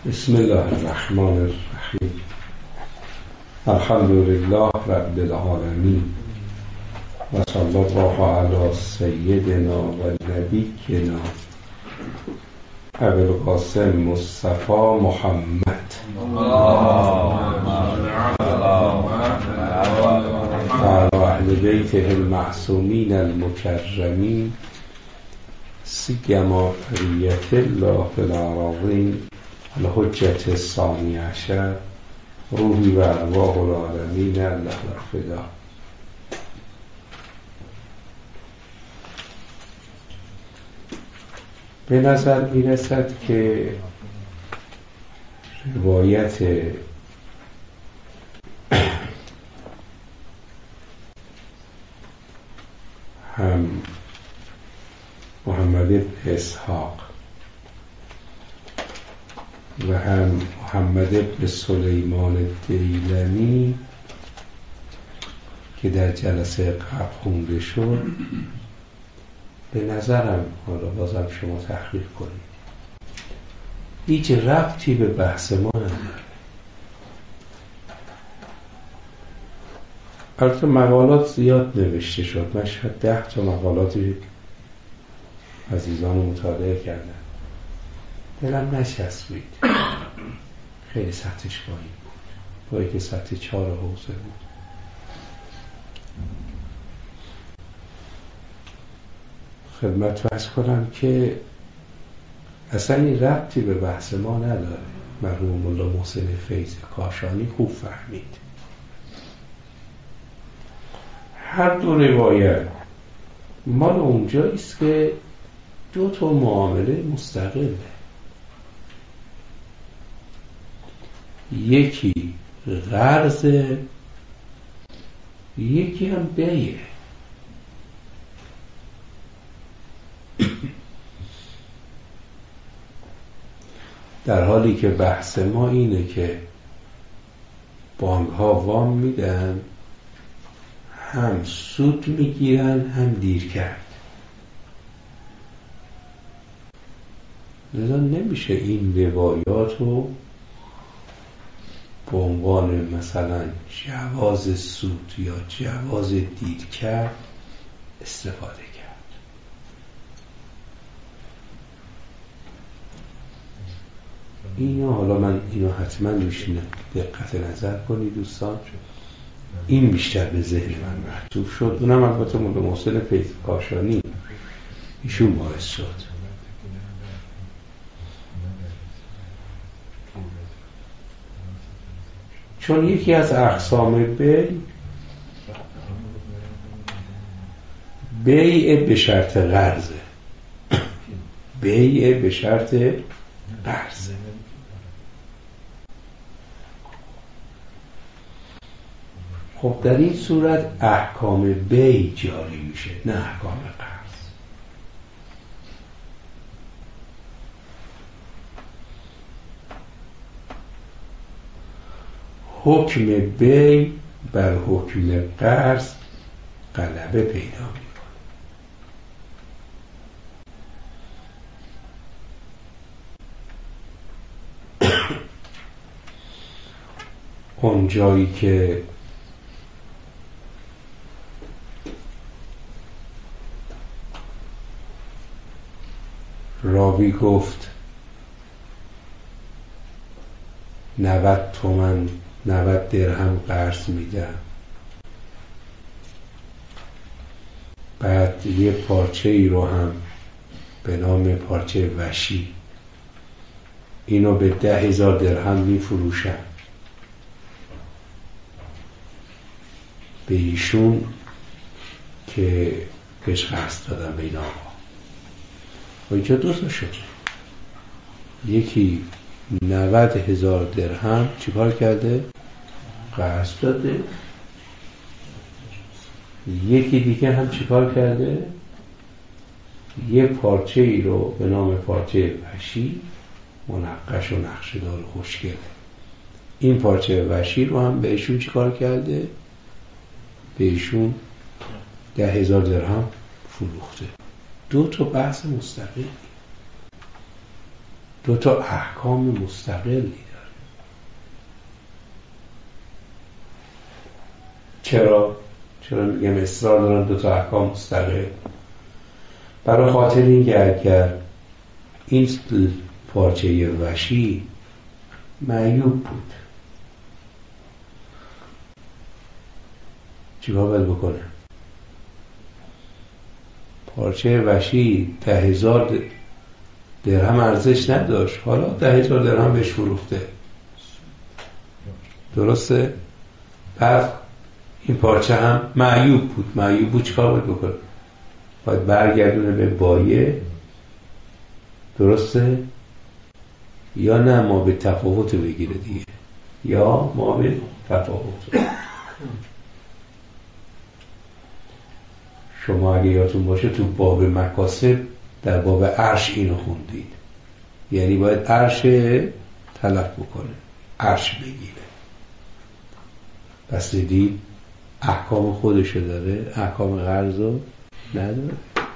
بسم الله الرحمن الرحیم. الحمد لله رب العالمین و صلی الله علی سیدنا و نبینا ابی القاسم مصطفی محمد و علی اهل بیته المعصومین المکرمین سیما بقیة الله فی الأراضین الحجة الثانی عشر روحی و ارواح العالمین الله الفدا. به نظر می رسد که روایت هم محمد بن اسحاق و هم محمد بن سلیمان الدیلمی که در جلسه قبل خونده شد، به نظرم، حالا بازم شما تحقیق کنید، هیچ ربطی به بحث ما نداره. البته مقالات زیاد نوشته شد، من شاید 10 تا مقالاتی عزیزان مطالعه کردم، دلم نچسبید، خیلی سطحش پایین بود، با که سطح 4 حوزه بود. خدمت عرض کنم که اصلا این ربطی به بحث ما نداره. مرحوم الله محسن فیض کاشانی خوب فهمید. هر دو روایت مال اونجاییست که 2 تا معامله مستقله، یکی قرض، یکی هم بیعه. در حالی که بحث ما اینه که بانک ها وام میدن، هم سود میگیرن هم دیر کرد. لذا نمیشه این روایات رو به عنوان مثلا جواز سود یا جواز دیر کرد استفاده کرد. اینو حالا من اینو حتما روشینه دقت نظر کنید دوستان، این بیشتر به ذهن من محجوب شد. اونم البته مولا محسن فیض کاشانی، ایشون باعث شد. چون یکی از اقسام بیع به شرط قرضه، بیع به شرط قرضه. خب در این صورت احکام بیع جاری میشه، نه احکام قرض. حکم بیع بر حکم قرض غلبه پیدا میکنه. اون جایی که راوی گفت 90 تومن 90 درهم قرض میدم، بعد یه پارچه ای رو هم به نام پارچه وشی اینو به 10,000 درهم میفروشم، به ایشون که بهش قرض دادم به این آقا. و اینجا 2 تا شد، یکی 90,000 درهم چیکار کرده؟ قرض داده. یکی دیگه هم چیکار کرده؟ یه پارچه ای رو به نام پارچه وشی منقش و نقشه‌دار خوشگله، این پارچه وشی رو هم به ایشون چیکار کرده؟ به ایشون 10,000 درهم فروخته. 2 تا بحث مستقل. دو تا احکام مستقلی داره. چرا میگم اصرار دارن دو تا احکام مستقل؟ برای خاطر اینکه اگر این پارچه وحشی معیوب بود چیکار باید بکنه؟ پارچه وحشی 10,000 درهم ارزش نداشت، حالا 10,000 درهم بهش فروخته، درسته؟ پس این پارچه هم معیوب بود چیکار باید بکنه؟ باید برگردونه به بایع، درسته؟ یا نه ما به تفاوت بگیره دیگه، یا ما به تفاوت. شما اگه یادتون باشه تو باب مکاسب در باب عرش اینو خوندید، یعنی باید عرش تلف بکنه، عرش بگیره. پس دیدید احکام خودشو داره، احکام قرضو نداره.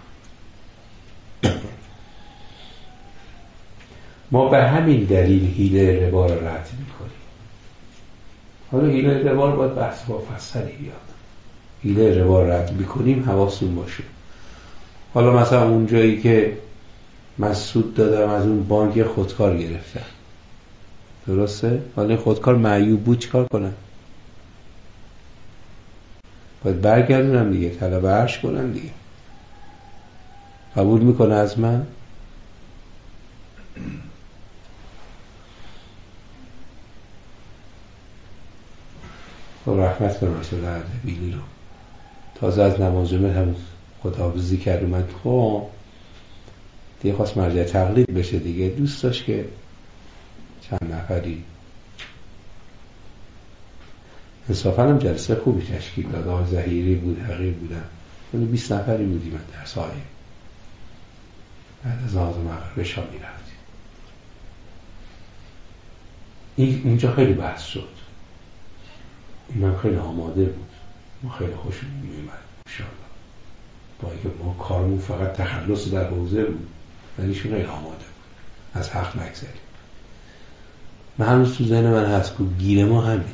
ما به همین دلیل حیله ربا رو رد میکنیم. حالا حیله ربا رو باید بحث با فصلی بیاد. حیله ربا رو رد میکنیم، حواستون باشه. حالا مثلا اون جایی که من سود دادم از اون بانک خودکار گرفتم، درسته؟ حالا خودکار معیوب بود چیکار کنم؟ باید برگردونم دیگه، طلب عرش کنم دیگه. قبول میکنه از من؟ خب رحمت کنم رسول اردبیلی رو. تازه از نماز جمعه هم خداحافظی کرد اومد، خب دیگه خواست مرجع تقلید بشه دیگه، دوست داشت که چند نفری انصافا هم جلسه خوبی تشکیل داد. آقای ظهیری بود، حقیر بودن، 20 نفری بودیم در سایه. بعد از نماز مغرب شام میرفتیم. اینجا خیلی بحث شد، اینم خیلی آماده بود، ما خیلی خوشمون میومد انشاءالله، با اینکه ما کارمون فقط تخلص در حوزه بود، ولی ایشون خیلی آماده بود، از حق نگذاریم. من هنوز تو ذهن من هست که گیر ما همینه.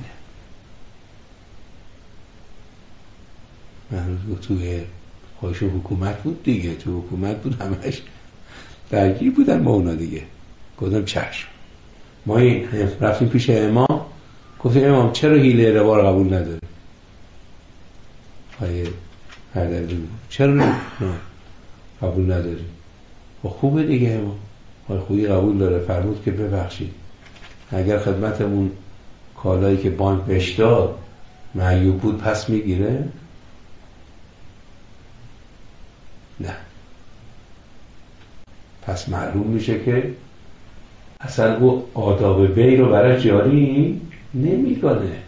من هنوز توی خواهش حکومت بود دیگه، تو حکومت بود همش درگیر بودن با اونا دیگه. گفتم چشم. ما رفتیم پیش امام، گفتیم امام چرا حیله ربا رو قبول نداره؟ چرا قبول نداری؟ خب خوبه دیگه امام. خوبی قبول داره، فرمود که ببخشید اگر خدمتمون کالایی که بانک بهش داد معیوب بود پس میگیره؟ نه. پس معلوم میشه که اصلا او آداب بی رو برای جاری نمیکنه.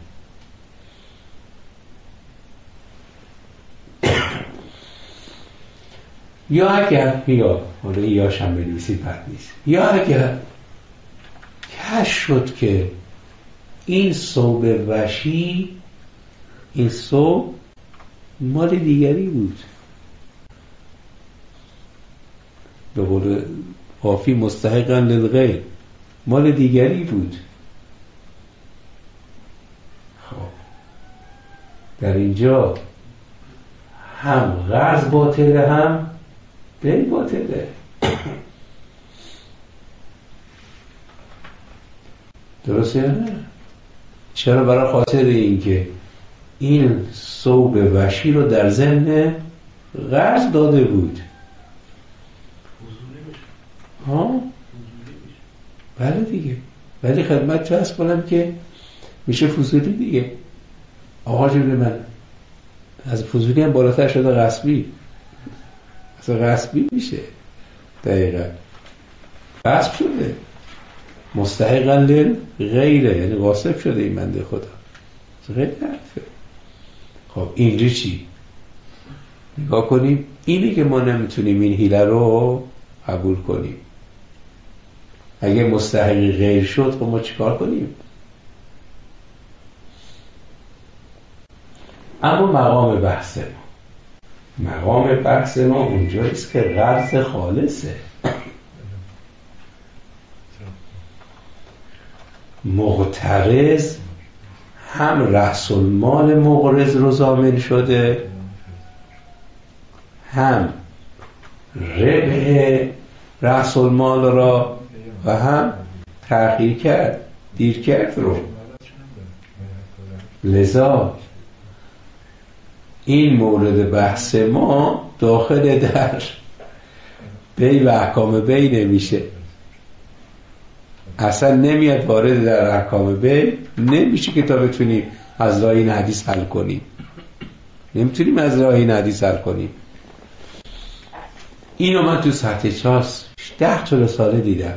یا اگر حالا یاش هم بنویسی بد نیست، یا اگر کشف شد که این ثوب وشی، این ثوب مال دیگری بود، به قول قافی مستحقا للغیر، مال دیگری بود. خب در اینجا هم قرض باطله هم دین باطله. درسته یا نه؟ چرا؟ برای خاطر اینکه این ثوب وشی رو در ضمن قرض داده بود. ها؟ بله دیگه. ولی خدمت تو هست کنم که میشه فضولی دیگه. آقا جون من از فضولی هم بالاتر شده غصبی، اصلا غصبی میشه. دقیقا غصب شده، مستحقا للغیره، یعنی غاصب شده این بنده خدا. غیر حرفه. خب اینجا چی؟ نگاه کنیم، اینی که ما نمیتونیم این حیله رو قبول کنیم. اگه مستحق غیر شد خب ما چیکار کنیم؟ اما مقام بحث ما اونجاییست که قرض خالصه. مقترض هم رأس المال مقرض رو ضامن شده، هم ربح رأس المال را و هم تأخیر کرد، دیر کرد رو. لذا این مورد بحث ما داخل در بی و احکام بی نمیشه، اصلا نمیاد وارد در احکام بی نمیشه که تا بتونیم از راه این حدیث حل کنیم. نمیتونیم از راه این حدیث حل کنیم. اینو من تو سطح 10 ساله دیدم.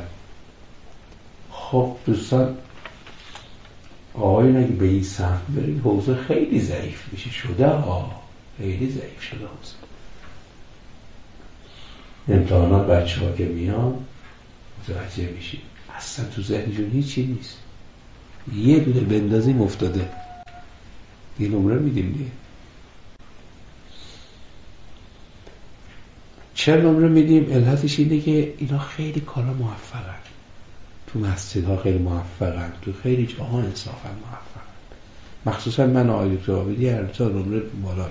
خب دوستان، آقایون اگه به این سمت برید حوزه خیلی ضعیف میشه، خیلی ضعیف شده حوزه. امتحانات بچه ها که میان متوجه میشید اصلا تو ذهنشون هیچی نیست. یه دونه بندازیم افتاده، یه نمره میدیم دیگه. چرا نمره میدیم؟ علتش اینه که اینا خیلی کارا موفقن، تو مسجدها خیلی موفقن، تو خیلی جاها انصافا موفقن. مخصوصا من آقای دکتر عابدی هر تا نمره بالا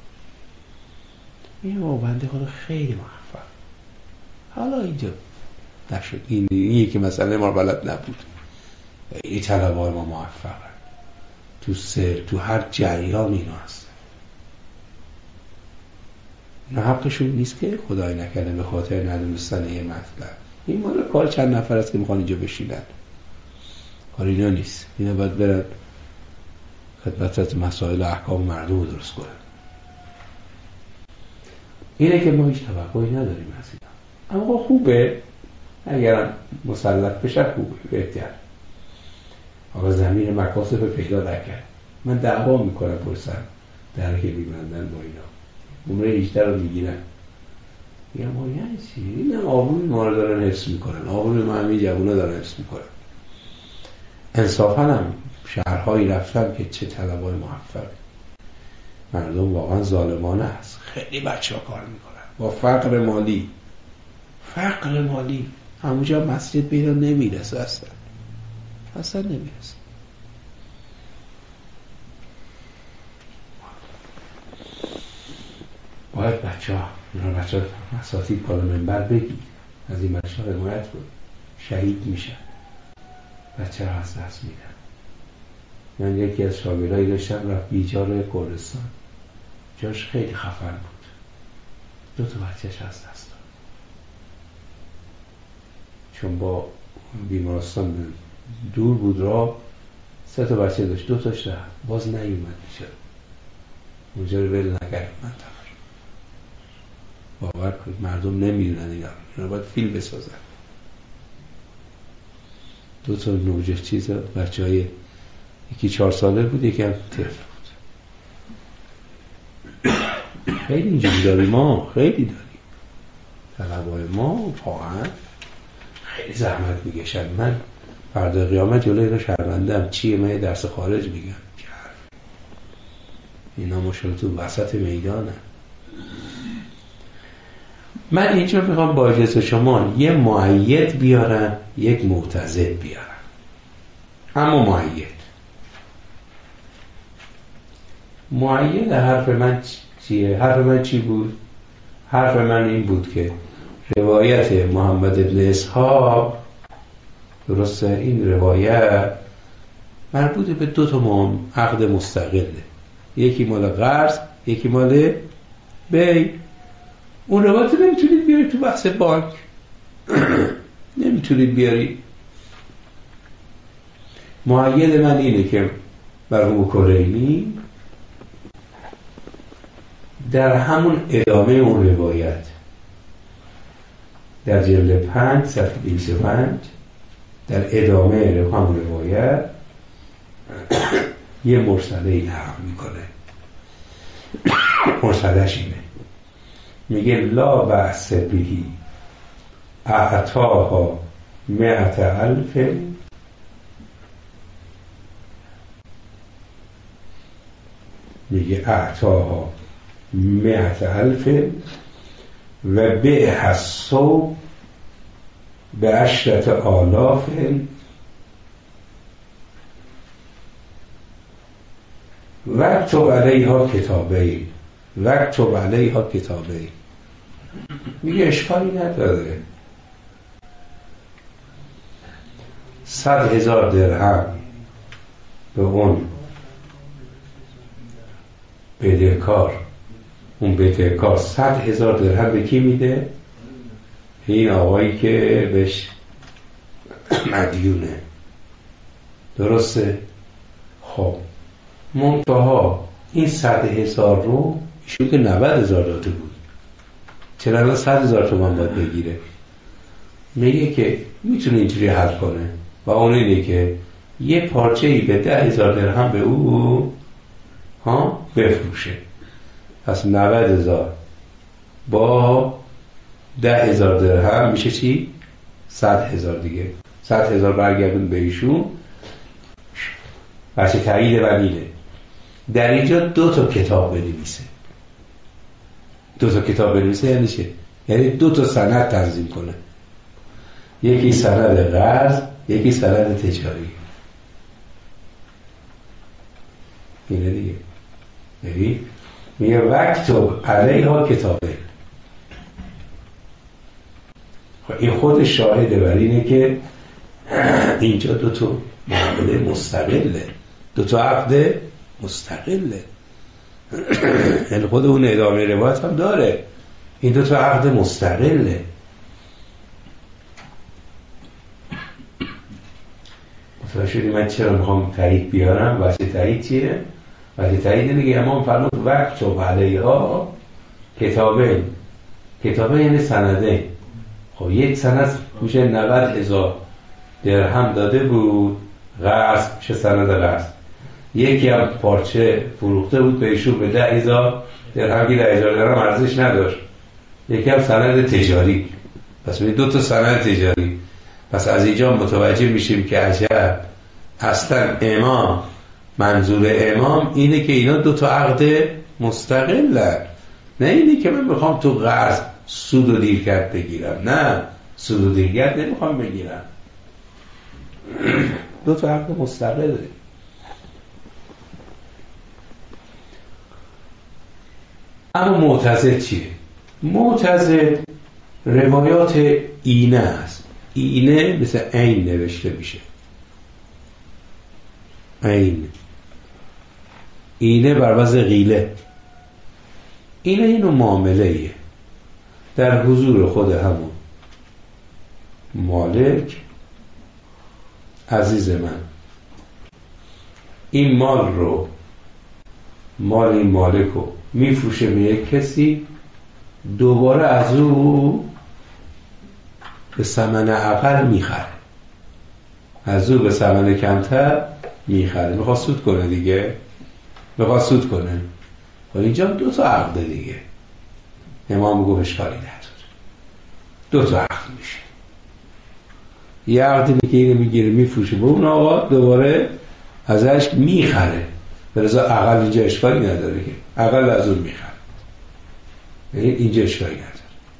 میدیم. این بنده خدا خیلی موفق. حالا اینجا نشد، این یکی مثلا ما بلد نبود. این طلبه‌های ما موفقن تو تو هر جریان اینا هست. نه حقشون نیست که خدای نکنه به خاطر ندونستن یه مطلب. این مال کار چند نفر است که میخوان اینجا بشینن، کار اینا نیست. اینا باید برن خدمت مسائل احکام مردم رو درست کنن. اینه که ما هیچ توقعی نداریم از اینا. اما خوبه اگرم مسلط بشه، خوبه، بهتر. آقا زمین مکاسب پیدا نکرد، من دعوا میکنم پرسن درک میبندن با اینا، نمره 18 رو میگیرن، میگم ما یعنی چی؟ این هم آبروی ما رو دارن حفظ میکنن، آبروی ما همین جوونا دارن حفظ میکنن. انصافا هم شهرهایی رفتم که چه طلبای موفق، مردم واقعا ظالمانه است. خیلی بچه ها کار میکنن با فقر مالی همونجا مسجد به اینا نمیرسه، اصلا نمیرسه. باید بچه ها اساتید بالا منبر بگید، از این بچه ها حمایت کنید، شهید میشن، بچه ها از دست میدن. من یکی از شاگردایی داشتم رفت بیجار کردستان، جاش خیلی خفن بود، 2 بچهش از دست داد چون با بیمارستان دور بود، راه 3 بچه داشت، 2 رفت، باز نیومد میشه اونجا رو ول نکرد. من باور کنید مردم نمیدونن اینا باید فیلم بسازن. 2 نوجه چیزا بچه های یکی 4 ساله بود، یکی هم طفل بود. خیلی اینجوری داریم، ما خیلی داریم. طلبای ما واقعا خیلی زحمت میکشن. من فردا قیامت جلوی اینا شرمندم. چیه؟ من درس خارج میگم، اینا مشکلتون وسط میدانه. من اینجا میخوام با اجازه شما یه مؤید بیارم، یک معتضد بیارم. اما مؤید حرف من چیه؟ حرف من چی بود؟ حرف من این بود که روایت محمد ابن اسحاق، درسته، این روایت مربوط به 2 عقد مستقله، یکی مال قرض، یکی مال بی. اون روایت نمیتونید بیارید تو بحث بانک، نمیتونید بیارید. مؤید من اینه که مرحوم کلینی در همون ادامه اون روایت در جلد 5 صفحه 25 در ادامه همون روایت یه مرسله نقل میکنه. مرسلش اینه، میگه لا بأس بهی اعطاها 100,000 میگه اعطاها 100,000 و بیع الثوب ب10,000. وکتب علیها کتابین، وکتب علیها کتابین. میگه اشکالی نداره 100,000 درهم به اون بدهکار، اون بدهکار 100,000 درهم به کی میده؟ این آقایی که بهش مدیونه. درسته؟ خب منتها این 100,000 رو ایشون که 90,000 داده بود، چرا الان 100,000 تومان باید بگیره؟ میگه که میتونه اینجوری حل کنه و اون اینه که یه پارچه‌ای به 10,000 درهم به او بفروشه. پس 90,000 با 10,000 درهم میشه چی؟ 100,000 دیگه. 100,000 برگردون به ایشون، بچه تایید ولیده. در اینجا 2 تا کتاب بنویسه. 2 تا کتاب بنویسه یعنی چه؟ یعنی 2 تا سند تنظیم کنه، یکی سند قرض، یکی سند تجاری. اینه دیگه. یعنی میگه وکتب علیها کتابه. این خود شاهده بر اینه که اینجا 2 تا معامله مستقله، 2 تا عقد مستقله. یعنی خود اون ادامه روایت هم داره، این 2 تا عقد مستقله. متوجه شدی من چرا میخوام تایید بیارم؟ واسه تایید چیه؟ واسه تایید اینه که امام فرمود وکتب علیها کتابه. کتابه یعنی سنده. خب یک سند میشه 90,000 درهم داده بود قرض، میشه سند قرض. یکی هم پارچه فروخته بود به ایشون به 10,000 درهم، که 10,000 درهم ارزش نداشت. یکی هم سند تجاری. پس می 2 تا سند تجاری. پس از اینجا متوجه میشیم که عجب اصلا امام، منظور امام اینه که اینا 2 تا عقد مستقلن، نه اینه که من میخوام تو قرض سود و دیرگرد بگیرم. نه، سود و دیرگرد نمیخوام بگیرم، 2 تا عقد مستقله. اما معتزد چیه؟ معتزد روایات اینه است. اینه مثل عین نوشته میشه، عین. اینه بر وزن قیله. اینو معامله ایه در حضور خود همون مالک. عزیز من این مال رو، مال این مالک رو میفروشه به یک کسی، دوباره از او به ثمن اقل میخره، از او به ثمن کمتر میخره. میخواد سود کنه دیگه، میخواد سود کنه. و اینجا 2 تا عقد دیگه. امام گفت اشکالی نداره، 2 تا عقد میشه. یه عقدی که اینو میگیره میفروشه به اون آقا، دوباره ازش میخره. برزا اقل اینجا اشکالی نداره که اقل از اون میخره، اینجا اشکالی نداره.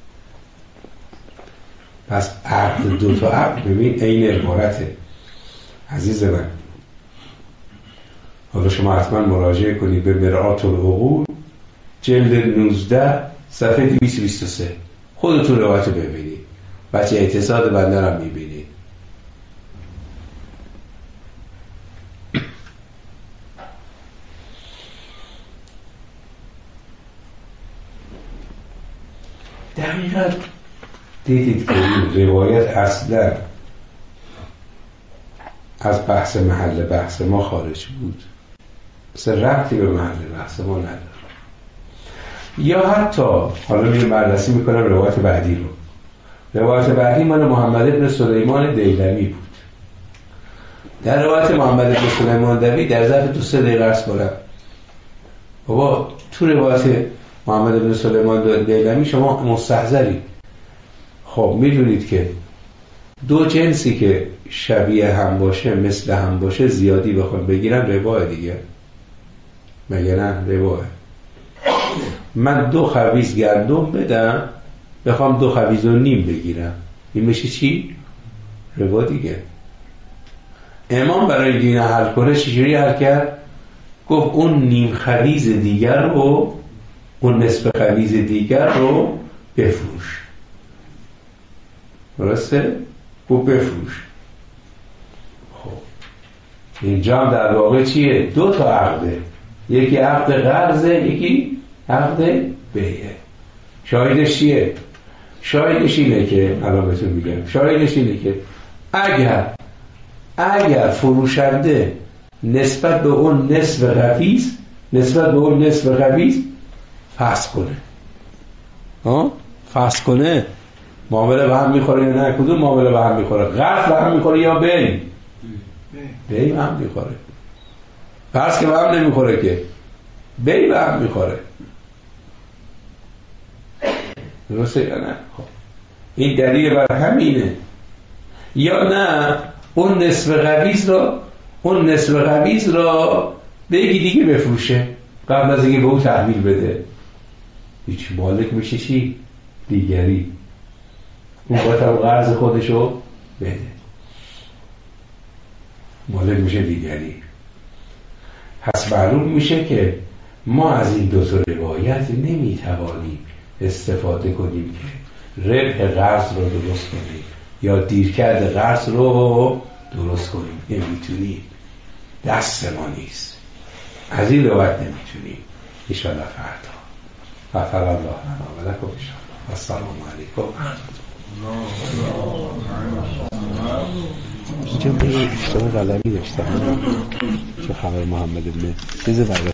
پس عقد 2 تا عقد ببین این عبارته. عزیز من حالا شما حتما مراجعه کنید به مرآت العقول جلد 19 صفحه 223، خودتون روایت ببینید، بچه اعتصاد بنده رو میبینید. دقیقا دیدید که این روایت اصلا از بحث محل بحث ما خارج بود، مثل ربطی به محل بحث ما نداره. یا حتی حالا میگه بررسی میکنم روایت بعدی رو. روایت بعدی مال محمد بن سلیمان دیلمی بود. در روایت محمد بن سلیمان دیلمی در ظرف 2-3 دقیقه عرض کنم بابا تو روایت محمد بن سلیمان دیلمی شما مستحضرید. خب میدونید که 2 جنسی که شبیه هم باشه، مثل هم باشه، زیادی بخوام بگیرن ربا دیگه، مگه نه؟ ربا. من 2 خبیز گندم بدم بخوام 2 خبیز و نیم بگیرم، این میشه چی؟ ربا دیگه. امام برای دین حل کنه چجوری حل کرد؟ گفت اون نیم خبیز دیگر رو، اون نصف خبیز دیگر رو بفروش. درسته؟ گفت بفروش. خب اینجا هم در واقع چیه؟ 2 تا عقده، یکی عقد قرضه، یکی عقد بیعه. شاهدش چیه؟ شاهدش اینه که الان بهتون میگم، شاهدش اینه که اگر فروشنده نسبت به اون نصف خبیز فسخ کنه، فسخ کنه، معامله به هم میخوره یا نه؟ کدوم معامله به هم میخوره؟ قرض به هم میخوره یا بی به هم میخوره؟ قرض که به هم نمیخوره، که بی به هم میخوره. درسته یا نه؟ خب این دلیل بر همینه. یا نه اون نصف قبیض را به یکی دیگه بفروشه قبل از اینکه به اون تحویل بده. هیچ مالک میشه چی؟ دیگری. اون باید هم قرض خودشو بده، مالک میشه دیگری. پس معلوم میشه که ما از این 2 تا روایت نمیتوانیم استفاده کنیم که ربح قرض رو درست کنیم یا دیرکرد قرض رو درست کنیم. نمیتونیم، دست ما نیست. از این روایت نمیتونیم. انشاءالله فردا. غفر الله لنا و لکم انشاءالله. السلام علیکم. اینجا به اشتباه قلمی داشتم چه خبر محمد ابن